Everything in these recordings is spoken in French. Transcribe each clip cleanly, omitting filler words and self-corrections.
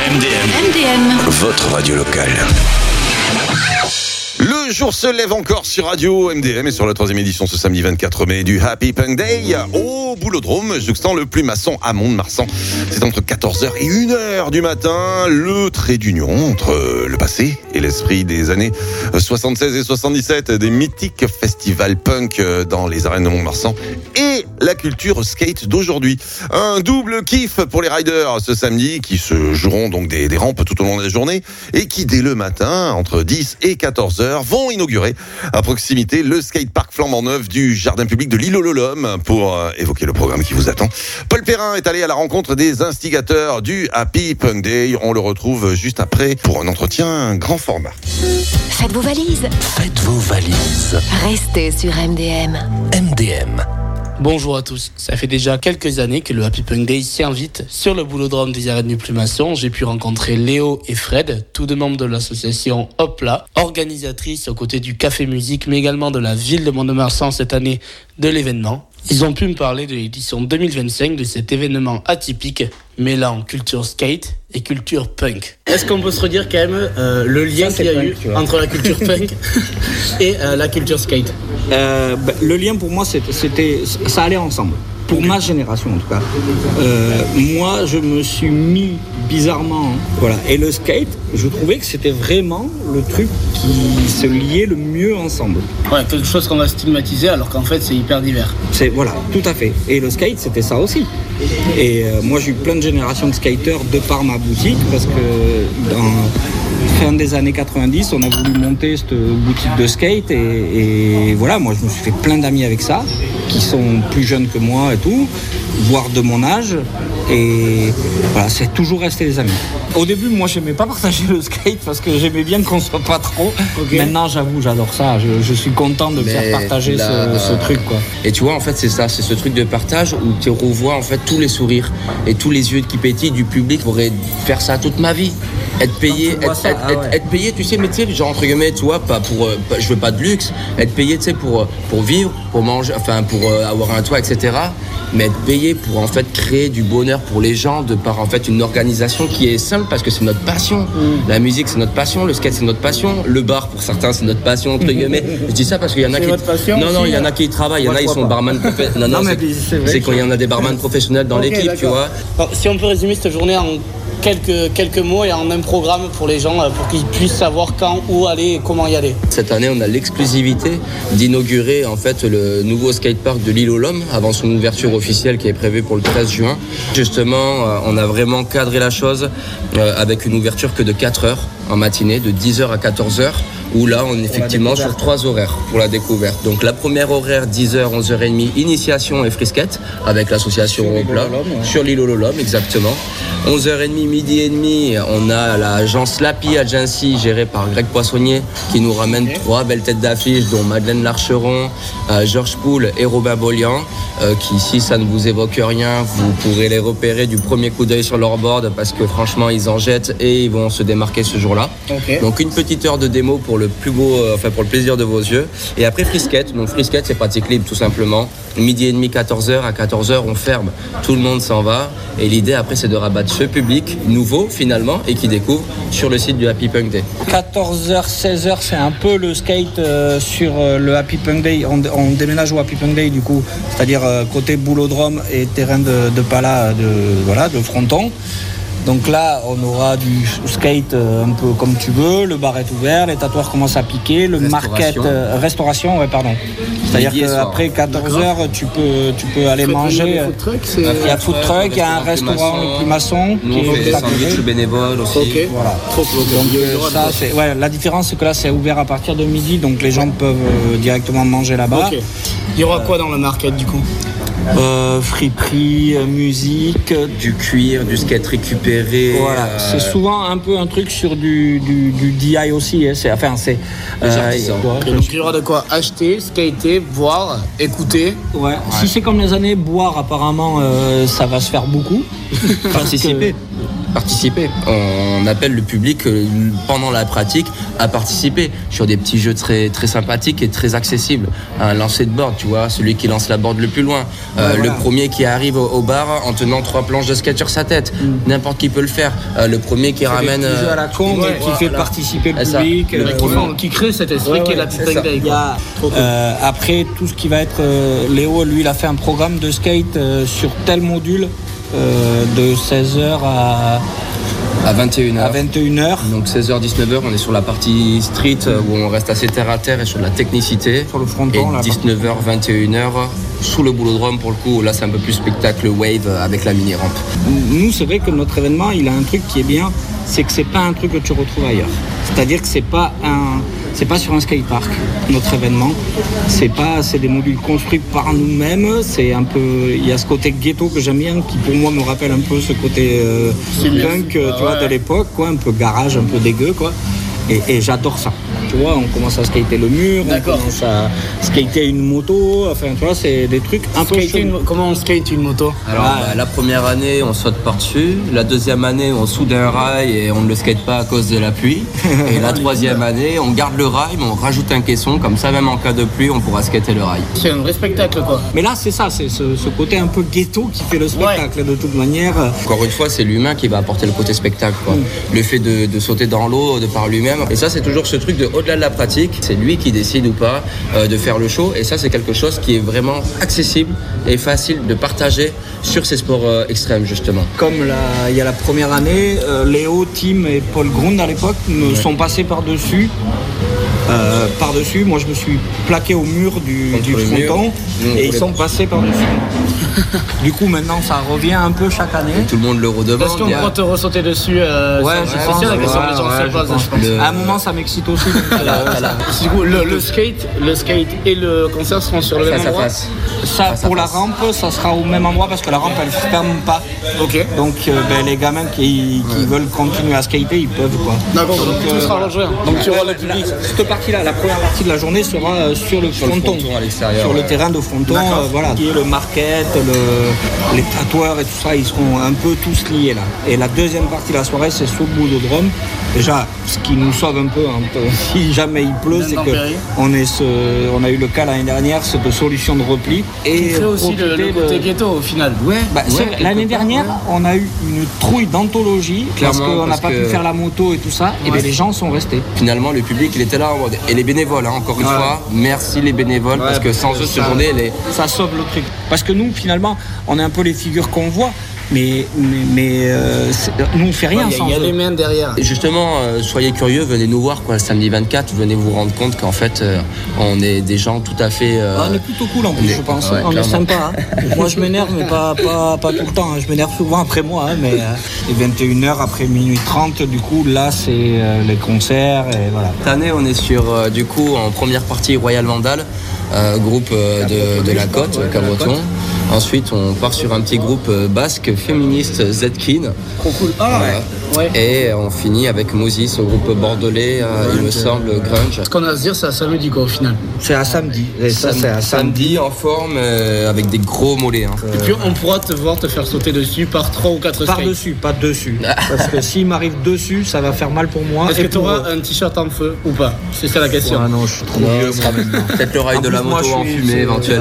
MDM, votre radio locale. Le jour se lève encore sur Radio MDM et sur la 3e édition ce samedi 24 mai du Happy Punk Day au Boulodrome, jouxtant le Plumasson à Mont-de-Marsan. C'est entre 14h et 1h du matin, le trait d'union entre le passé et l'esprit des années 76 et 77, des mythiques festivals punk dans les arènes de Mont-de-Marsan et la culture skate d'aujourd'hui. Un double kiff pour les riders ce samedi qui se joueront donc des rampes tout au long de la journée et qui dès le matin, entre 10 et 14h, vont inaugurer à proximité le skatepark flambant neuf du jardin public de l'île aux Lolom pour évoquer le programme qui vous attend. Paul Perrin est allé à la rencontre des instigateurs du Happy Punk Day. On le retrouve juste après pour un entretien grand format. Faites vos valises. Faites vos valises. Restez sur MDM. MDM. Bonjour à tous, ça fait déjà quelques années que le Happy Punk Day s'invite sur le Boulodrome des arènes du Plumasson. J'ai pu rencontrer Léo et Fred, tous deux membres de l'association Hopla, organisatrice aux côtés du Café Musique, mais également de la ville de Mont-de-Marsan cette année de l'événement. Ils ont pu me parler de l'édition 2025 de cet événement atypique, mêlant culture skate et culture punk. Est-ce qu'on peut se redire quand même le lien qu'il y a punk, eu entre la culture punk et la culture skate? Le lien pour moi, ça allait ensemble. Pour ma génération en tout cas. Moi, je me suis mis bizarrement. Voilà. Et le skate, je trouvais que c'était vraiment le truc qui se liait le mieux ensemble. Ouais, quelque chose qu'on va stigmatiser alors qu'en fait c'est hyper divers. Voilà, tout à fait. Et le skate, c'était ça aussi. Et moi, j'ai eu plein de générations de skateurs de par ma boutique parce que dans fin des années 90, on a voulu monter cette boutique de skate et voilà, moi je me suis fait plein d'amis avec ça, qui sont plus jeunes que moi et tout, voire de mon âge, et voilà, c'est toujours resté des amis. Au début, moi j'aimais pas partager le skate parce que j'aimais bien qu'on soit pas trop. Okay. Maintenant, j'avoue, j'adore ça, je suis content de faire partager ce truc, quoi. Et tu vois, en fait, c'est ça, c'est ce truc de partage où tu revois en fait tous les sourires et tous les yeux qui pétillent du public. Je pourrais faire ça toute ma vie. Être payé, être payé, tu sais, mais tu sais, genre entre guillemets, tu vois, pas pour, je veux pas de luxe, être payé, tu sais, pour vivre, pour manger, enfin pour avoir un toit, etc. Mais être payé pour en fait créer du bonheur pour les gens de par en fait une organisation qui est simple parce que c'est notre passion. La musique c'est notre passion, le skate c'est notre passion, le bar pour certains c'est notre passion entre guillemets. Je dis ça parce qu'il y en a qui il y en a qui y travaillent, il y en a ils sont barman professionnels. Non, c'est quand il y en a des barman professionnels dans l'équipe, d'accord. Tu vois. Alors, si on peut résumer cette journée en quelques mots et en un programme pour les gens pour qu'ils puissent savoir quand, où aller et comment y aller. Cette année, on a l'exclusivité d'inaugurer en fait le nouveau skatepark de l'île aux Lolom avant son ouverture officielle qui est prévue pour le 13 juin. Justement, on a vraiment cadré la chose avec une ouverture que de 4 heures en matinée, de 10h à 14h, où là, on est effectivement sur 3 horaires pour la découverte. Donc la première horaire, 10h, 11h30, initiation et frisquette avec l'association Hopla sur l'île aux Lolom, exactement. 11h30, midi et demi, on a l'agence Lapi Agency gérée par Greg Poissonnier qui nous ramène 3 belles têtes d'affiche dont Madeleine Larcheron, Georges Poul et Robin Bollian qui, si ça ne vous évoque rien, vous pourrez les repérer du premier coup d'œil sur leur board parce que franchement ils en jettent et ils vont se démarquer ce jour-là. Okay. Donc une petite heure de démo pour le plus beau, pour le plaisir de vos yeux. Et après frisquette, donc frisquette c'est pratique libre tout simplement. Midi et demi, 14h, à 14h on ferme, tout le monde s'en va et l'idée après c'est de rabattre ce public nouveau finalement et qui découvre sur le site du Happy Punk Day. 14h, 16h c'est un peu le skate sur le Happy Punk Day, on déménage au Happy Punk Day du coup, c'est-à-dire côté Boulodrome et terrain de Pala de Fronton. Donc là, on aura du skate un peu comme tu veux, le bar est ouvert, les tatoueurs commencent à piquer, le restauration, c'est-à-dire qu'après 14h, tu peux aller manger. Il y a food truck, il y a un restaurant le Plumasson. Nous, on fait des sandwichs bénévoles aussi. Okay. Voilà. Donc ça, la différence, c'est que là, c'est ouvert à partir de midi, donc les gens peuvent directement manger là-bas. Okay. Il y aura quoi dans le market du coup ? Friperie, musique, du cuir, du skate récupéré. Voilà, c'est souvent un peu un truc sur du DI aussi. Hein. Donc il y aura de quoi acheter, skater, boire, écouter. Ouais. Si c'est comme les années, boire apparemment ça va se faire beaucoup. Participer. participer. On appelle le public pendant la pratique à participer sur des petits jeux très, très sympathiques et très accessibles. Un lancer de board, tu vois, celui qui lance la board le plus loin. Le premier qui arrive au bar en tenant 3 planches de skate sur sa tête. N'importe qui peut le faire. Le premier qui ramène... des petits jeux à la con, mais qui fait participer le public. Qui crée cet esprit qui est la Happy Punk Day. Après, tout ce qui va être... Léo, lui, il a fait un programme de skate sur tel module de 16h à 21h. À 21h. Donc 16h, 19h, on est sur la partie street où on reste assez terre à terre et sur de la technicité. Sur le fronton. Et 19h, 21h, sous le boulodrome pour le coup, là c'est un peu plus spectacle wave avec la mini-rampe. Nous, c'est vrai que notre événement, il a un truc qui est bien, c'est que c'est pas un truc que tu retrouves ailleurs. C'est-à-dire que c'est pas sur un skatepark, notre événement. C'est des modules construits par nous-mêmes. C'est un peu, il y a ce côté ghetto que j'aime bien, qui pour moi me rappelle un peu ce côté punk, tu vois, de l'époque, quoi, un peu garage, un peu dégueu, quoi. Et j'adore ça. Tu vois, on commence à skater le mur, on commence à skater une moto, enfin tu vois, c'est des trucs un peu chauds. Comment on skate une moto? Alors la première année on saute par-dessus, la deuxième année on soude un rail et on ne le skate pas à cause de la pluie, et la troisième année on garde le rail mais on rajoute un caisson, comme ça même en cas de pluie on pourra skater le rail. C'est un vrai spectacle quoi. Mais là c'est ça, c'est ce côté un peu ghetto qui fait le spectacle de toute manière. Encore une fois c'est l'humain qui va apporter le côté spectacle quoi. Le fait de sauter dans l'eau de par lui-même, et ça c'est toujours ce truc de au-delà de la pratique, c'est lui qui décide ou pas de faire le show, et ça c'est quelque chose qui est vraiment accessible et facile de partager sur ces sports extrêmes justement. Comme il y a la première année, Léo, Tim et Paul Grund à l'époque me sont passés par-dessus. Moi je me suis plaqué au mur du fronton et ils sont passés par-dessus. Du coup maintenant ça revient un peu chaque année. Et tout le monde le redemande. Parce qu'on pourra te ressauter dessus. C'est sûr, la question les gens se posent, je pense. À un moment ça m'excite aussi. Du coup, le skate et le concert seront sur le même endroit. Ça pour la rampe, ça sera au même endroit parce que la rampe elle ne ferme pas. Ok. Donc les gamins qui veulent continuer à skater, ils peuvent quoi. D'accord. Donc tout sera rejoint. Donc tu auras le public. Cette partie-là, la première partie de la journée sera sur le fronton, à l'extérieur, sur le terrain de fronton, voilà. Qui est le market, les tatoueurs et tout ça, ils seront un peu tous liés là. Et la deuxième partie de la soirée, c'est sur le boulodrome. Déjà, ce qui nous sauve un peu, si jamais il pleut, c'est qu'on a eu le cas l'année dernière, cette solution de repli. Et qui crée aussi le côté ghetto au final. L'année dernière, on a eu une trouille d'anthologie parce qu'on n'a pas pu faire la moto et tout ça. Et bien les gens sont restés. Finalement, le public, il était là en mode. Et les bénévoles, encore une fois, merci les bénévoles, parce que sans eux, cette journée, ça sauve le truc. Parce que nous, finalement, on est un peu les figures qu'on voit. Mais nous on fait rien sans eux. Il y a les mains derrière. Et justement, soyez curieux, venez nous voir quoi, le samedi 24, venez vous rendre compte qu'en fait on est des gens tout à fait... on est plutôt cool en plus je pense, on est sympa. Moi je m'énerve mais pas tout le temps, je m'énerve souvent après moi, mais les 21h après minuit 30, du coup là c'est les concerts et voilà. Cette année on est sur du coup en première partie Royal Vandal, groupe de la côte, Cabreton. Ensuite, on part sur un petit groupe basque féministe Zetkin. Trop cool. Et on finit avec Moses, au groupe bordelais, il me semble, grunge. Ce qu'on a à se dire, c'est à samedi quoi au final. C'est à samedi. Et ça, c'est à samedi en forme avec des gros mollets. Et puis on pourra te voir te faire sauter dessus par 3 ou 4 skates. Par dessus, pas dessus. Parce que s'il m'arrive dessus, ça va faire mal pour moi. Est-ce que tu auras un t-shirt en feu ou pas? C'est ça la question. Non, je suis trop vieux moi maintenant. Peut-être le rail de la moto en fumée éventuellement.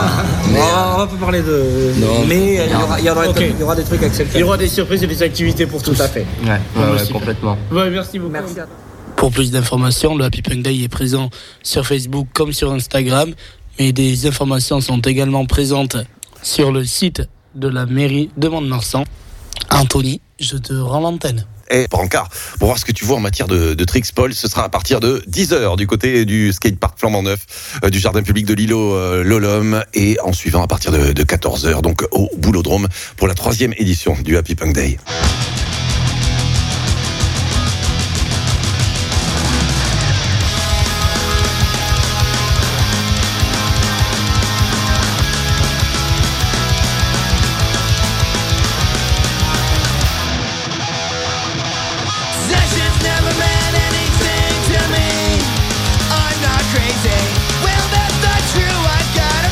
On va pas parler de... Mais il y aura des trucs acceptables. Il y aura des surprises et des activités pour tous. Tout à fait. Complètement. Merci beaucoup. Merci. Pour plus d'informations, le Happy Punk Day est présent sur Facebook comme sur Instagram, mais des informations sont également présentes sur le site de la mairie de Mont-de-Marsan. Anthony, je te rends l'antenne. Et Brancard, pour voir ce que tu vois en matière de tricks, Paul, ce sera à partir de 10h du côté du skatepark flambant neuf, du jardin public de l'îlot Lolom, et en suivant à partir de 14h, donc au Boulodrome, pour la 3e édition du Happy Punk Day.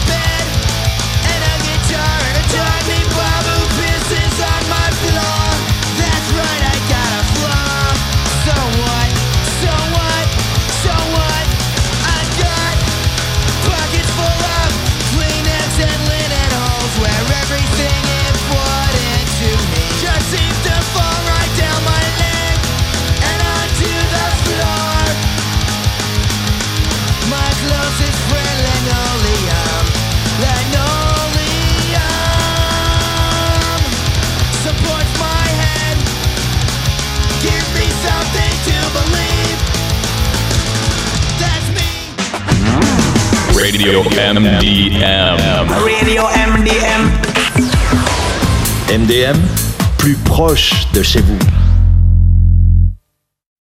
And a guitar and a dog named Bob who pisses on my floor. Radio MDM. Radio MDM. MDM, plus proche de chez vous.